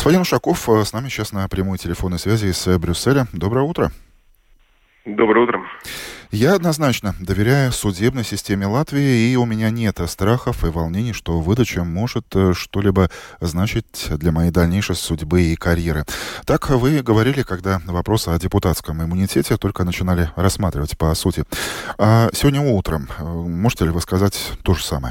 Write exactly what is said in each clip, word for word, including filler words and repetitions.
Господин Ушаков с нами сейчас на прямой телефонной связи из Брюсселя. Доброе утро. Доброе утро. Я однозначно доверяю судебной системе Латвии, и у меня нет страхов и волнений, что выдача может что-либо значить для моей дальнейшей судьбы и карьеры. Так вы говорили, когда вопрос о депутатском иммунитете только начинали рассматривать по сути. А сегодня утром можете ли вы сказать то же самое?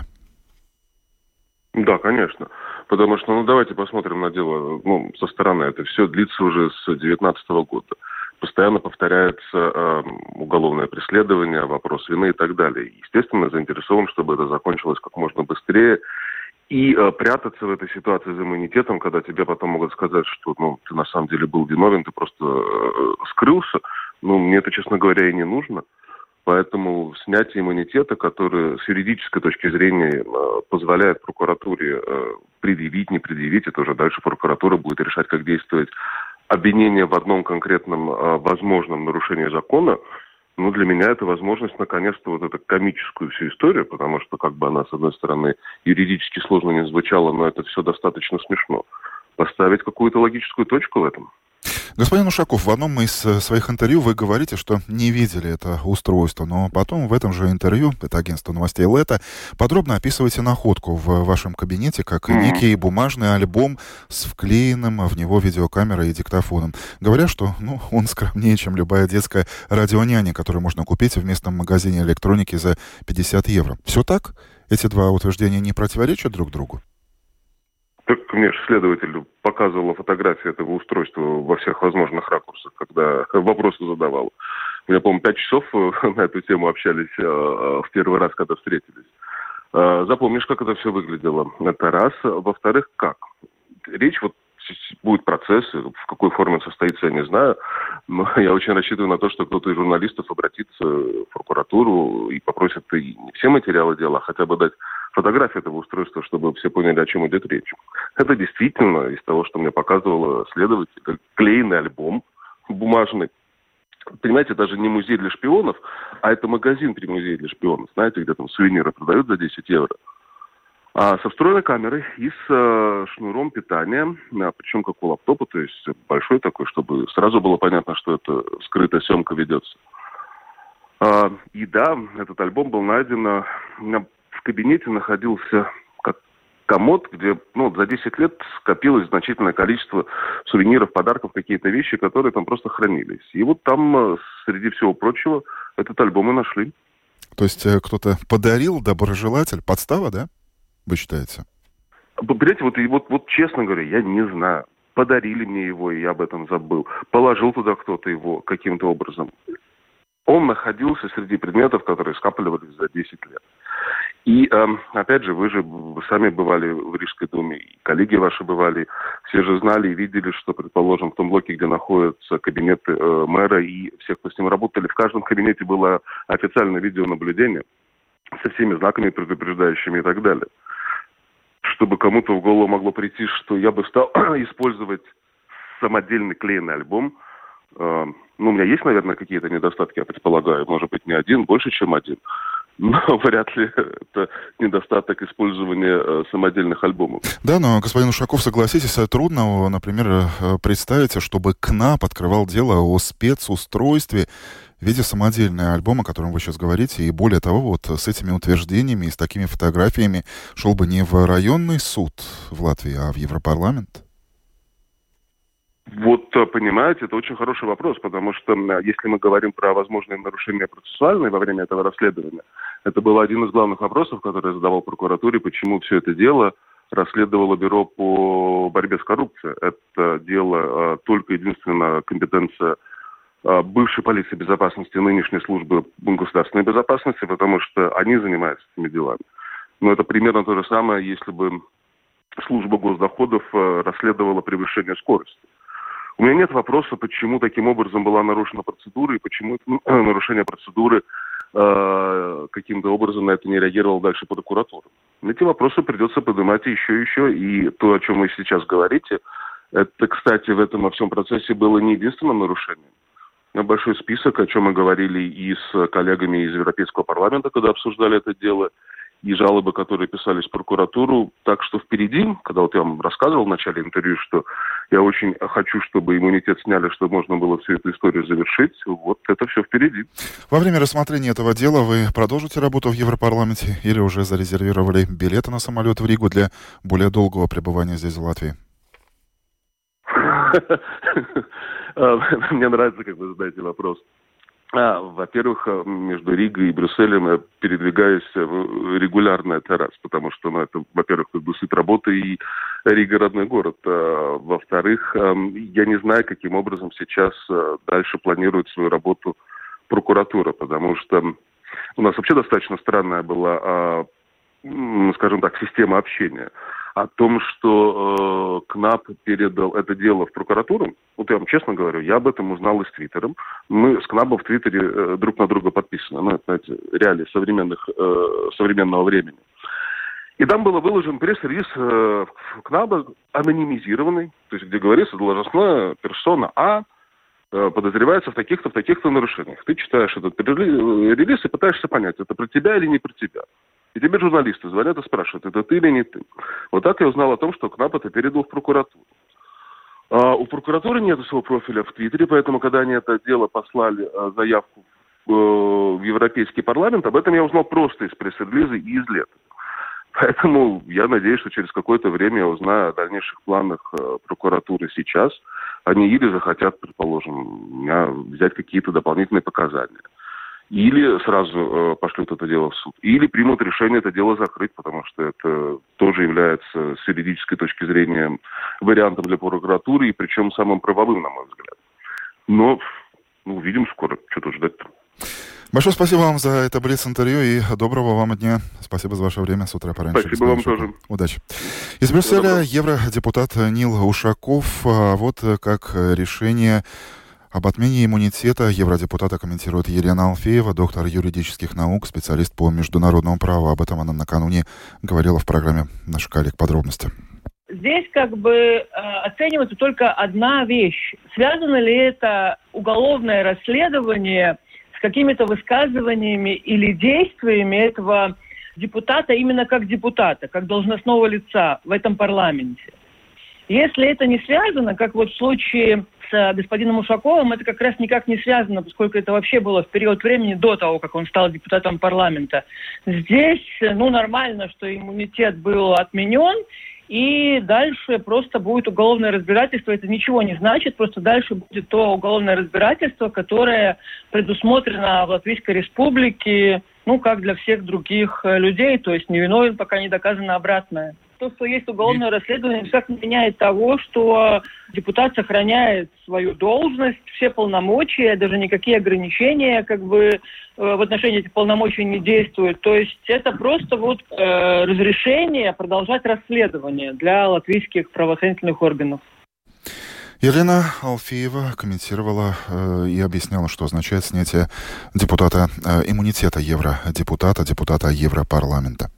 Да, конечно. Потому что, ну, давайте посмотрим на дело ну, со стороны. Это все длится уже с две тысячи девятнадцатого года. Постоянно повторяется э, уголовное преследование, вопрос вины и так далее. Естественно, заинтересован, чтобы это закончилось как можно быстрее. И э, прятаться в этой ситуации за иммунитетом, когда тебе потом могут сказать, что ну, ты на самом деле был виновен, ты просто э, скрылся, ну, мне это, честно говоря, и не нужно. Поэтому снятие иммунитета, который с юридической точки зрения э, позволяет прокуратуре э, предъявить, не предъявить, это уже дальше прокуратура будет решать, как действовать. Обвинение в одном конкретном э, возможном нарушении закона, ну, для меня это возможность, наконец-то, вот эту комическую всю историю, потому что, как бы она, с одной стороны, юридически сложно не звучала, но это все достаточно смешно. Поставить какую-то логическую точку в этом. Господин Ушаков, в одном из своих интервью вы говорите, что не видели это устройство, но потом в этом же интервью, это агентство новостей Лето, подробно описываете находку в вашем кабинете как mm-hmm. некий бумажный альбом с вклеенным в него видеокамерой и диктофоном. Говоря, что ну, он скромнее, чем любая детская радионяня, которую можно купить в местном магазине электроники за пятьдесят евро. Все так? Эти два утверждения не противоречат друг другу? Так мне же следователь показывала фотографии этого устройства во всех возможных ракурсах, когда вопросы задавал. Я, по-моему, пять часов на эту тему общались в первый раз, когда встретились. Запомнишь, как это все выглядело? Это раз. Во-вторых, как? Речь вот будет процесс, в какой форме он состоится, я не знаю. Но я очень рассчитываю на то, что кто-то из журналистов обратится в прокуратуру и попросит и не все материалы дела, а хотя бы дать фотографию этого устройства, чтобы все поняли, о чем идет речь. Это действительно, из того, что мне показывала следователь, клеенный альбом бумажный. Понимаете, даже не музей для шпионов, а это магазин при музее для шпионов. Знаете, где там сувениры продают за десять евро. А со встроенной камерой и с э, шнуром питания, а, причем как у лаптопа, то есть большой такой, чтобы сразу было понятно, что это скрытая съемка ведется. А, и да, этот альбом был найден, у меня в кабинете находился как комод, где ну, за десять лет скопилось значительное количество сувениров, подарков, какие-то вещи, которые там просто хранились. И вот там, среди всего прочего, этот альбом и нашли. То есть кто-то подарил, доброжелатель, подстава, да? Вы считаете? Понимаете, вот, вот, вот честно говоря, я не знаю. Подарили мне его, и я об этом забыл. Положил туда кто-то его каким-то образом. Он находился среди предметов, которые скапливались за десять лет. И, э, опять же, вы же вы сами бывали в Рижской думе, и коллеги ваши бывали. Все же знали и видели, что, предположим, в том блоке, где находятся кабинеты э, мэра и всех, кто с ним работали, в каждом кабинете было официальное видеонаблюдение со всеми знаками предупреждающими и так далее. Чтобы кому-то в голову могло прийти, что я бы стал использовать самодельный клеенный альбом. Э, ну, у меня есть, наверное, какие-то недостатки, я предполагаю. Может быть, не один, больше, чем один. Но вряд ли это недостаток использования э, самодельных альбомов. Да, но, господин Ушаков, согласитесь, трудно, например, представить, чтобы КНАП открывал дело о спецустройстве в виде самодельного альбома, о котором вы сейчас говорите, и более того, вот с этими утверждениями и с такими фотографиями шел бы не в районный суд в Латвии, а в Европарламент? Вот, понимаете, это очень хороший вопрос, потому что если мы говорим про возможные нарушения процессуальные во время этого расследования, это был один из главных вопросов, который я задавал прокуратуре, почему все это дело расследовало Бюро по борьбе с коррупцией. Это дело только единственно компетенция бывшей полиции безопасности, нынешней службы государственной безопасности, потому что они занимаются этими делами. Но это примерно то же самое, если бы служба госдоходов расследовала превышение скорости. У меня нет вопроса, почему таким образом была нарушена процедура и почему это, нарушение процедуры э, каким-то образом на это не реагировала дальше прокуратура. Эти вопросы придется поднимать еще и еще. И то, о чем вы сейчас говорите, это, кстати, в этом во всем процессе было не единственным нарушением. Большой список, о чем мы говорили и с коллегами из Европейского парламента, когда обсуждали это дело, и жалобы, которые писались в прокуратуру. Так что впереди, когда вот я вам рассказывал в начале интервью, что Я очень хочу, чтобы иммунитет сняли, чтобы можно было всю эту историю завершить. Вот это все впереди. Во время рассмотрения этого дела вы продолжите работу в Европарламенте или уже зарезервировали билеты на самолет в Ригу для более долгого пребывания здесь, в Латвии? Мне нравится, как вы задаете вопрос. А, во-первых, между Ригой и Брюсселем я передвигаюсь регулярно, это раз, потому что, ну, это, во-первых, как бы суть работы, и Рига родной город. А, во-вторых, я не знаю, каким образом сейчас дальше планирует свою работу прокуратура, потому что у нас вообще достаточно странная была, скажем так, система общения. О том, что э, КНАП передал это дело в прокуратуру, вот я вам честно говорю, я об этом узнал из Твиттера. Мы с КНАПом в Твиттере э, друг на друга подписаны. Ну, это, знаете, реалии современных, э, современного времени. И там был выложен пресс-релиз э, КНАПа анонимизированный, то есть где говорится, должностная персона А э, подозревается в таких-то, в таких-то нарушениях. Ты читаешь этот релиз и пытаешься понять, это про тебя или не про тебя. И тебе журналисты звонят и спрашивают, это ты или не ты. Вот так я узнал о том, что КНАП это передал в прокуратуру. А у прокуратуры нет своего профиля в Твиттере, поэтому, когда они это дело послали, а, заявку в, э, в Европейский парламент, об этом я узнал просто из пресс-релиза и из лета. Поэтому я надеюсь, что через какое-то время я узнаю о дальнейших планах э, прокуратуры сейчас. Они или захотят, предположим, меня взять какие-то дополнительные показания. Или сразу э, пошлют это дело в суд, или примут решение это дело закрыть, потому что это тоже является с юридической точки зрения вариантом для прокуратуры, и причем самым правовым, на мой взгляд. Но ну, увидим скоро, что тут ждать-то. Большое спасибо вам за это блиц-интервью и доброго вам дня. Спасибо за ваше время с утра пораньше. Спасибо вам тоже. Удачи. Из Брюсселя евродепутат Нил Ушаков. Вот как решение об отмене иммунитета евродепутата комментирует Елена Алфеева, доктор юридических наук, специалист по международному праву. Об этом она накануне говорила в программе «Наших коллег». Подробности. Здесь как бы э, оценивается только одна вещь. Связано ли это уголовное расследование с какими-то высказываниями или действиями этого депутата именно как депутата, как должностного лица в этом парламенте? Если это не связано, как вот в случае с господином Ушаковым, это как раз никак не связано, поскольку это вообще было в период времени до того, как он стал депутатом парламента. Здесь, ну, нормально, что иммунитет был отменен, и дальше просто будет уголовное разбирательство. Это ничего не значит, просто дальше будет то уголовное разбирательство, которое предусмотрено в Латвийской Республике, ну, как для всех других людей, то есть невиновен, пока не доказано обратное. То, что есть уголовное расследование, никак не меняет того, что депутат сохраняет свою должность, все полномочия, даже никакие ограничения как бы в отношении этих полномочий не действуют. То есть это просто вот э, разрешение продолжать расследование для латвийских правоохранительных органов. Елена Алфеева комментировала э, и объясняла, что означает снятие депутата э, иммунитета евродепутата, депутата Европарламента.